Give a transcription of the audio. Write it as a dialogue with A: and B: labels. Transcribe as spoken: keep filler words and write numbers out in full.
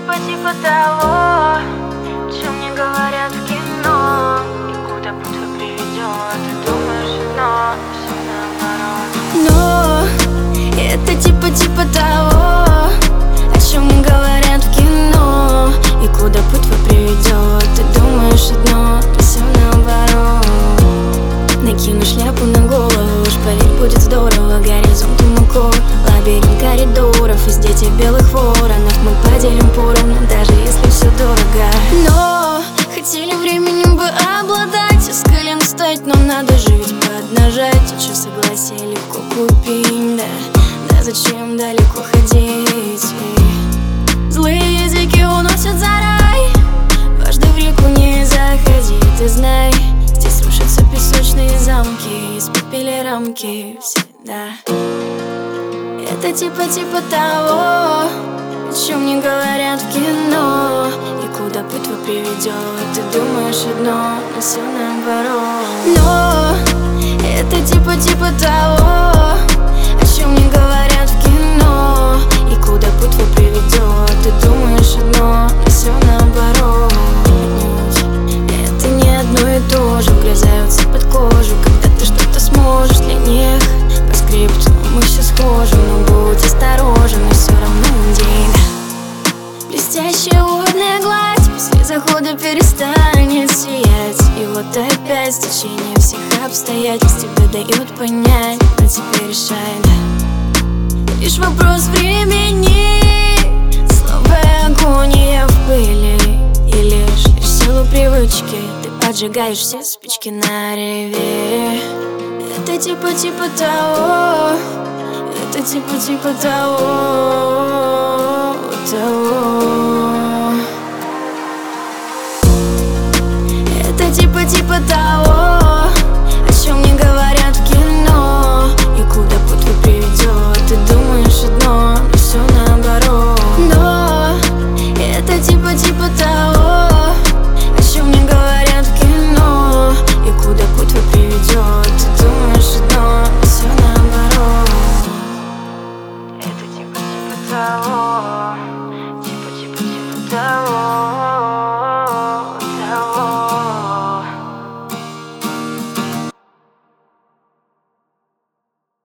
A: типа того, чем мне говорят в кино. И куда путь твой приведет, ты думаешь одно, все наоборот.
B: Но это типа типа того, о чем мне говорят в кино. И куда путь твой приведет, ты думаешь одно, но все наоборот. Накину шляпу на голову, уж поверь, будет здорово. Горизонт умокор, лабиринт коридоров, из детей белых воронов мы поделим поровну, даже если все дорого. Но хотели временем бы обладать, с колен встать, но надо жить под нажатие. Че согласие легко купить, да, да зачем далеко ходить? Злые языки уносят за рай, дважды в реку не заходи, ты знай. Здесь рушатся песочные замки, испепели рамки всегда. Это типа типа того, о чем мне говорят в кино. И куда путь твой приведет, ты думаешь одно, но все наоборот. Но это типа типа того, о чем мне говорят в кино. И куда путь твой приведет, ты думаешь одно, но все наоборот. Это не одно и то же, вгрызаются под кожу, когда ты что-то сможешь для них. По скрипту мы все схожи, но будь осторожен, и все равно день. Блестящая водная гладь после захода перестанет сиять. И вот опять стечение всех обстоятельств тебе дает понять, а теперь решай, да. Лишь вопрос времени, слабая агония в пыли. И лишь, лишь силу привычки ты поджигаешь все спички на реве. Это типа типа того, это типа типа того.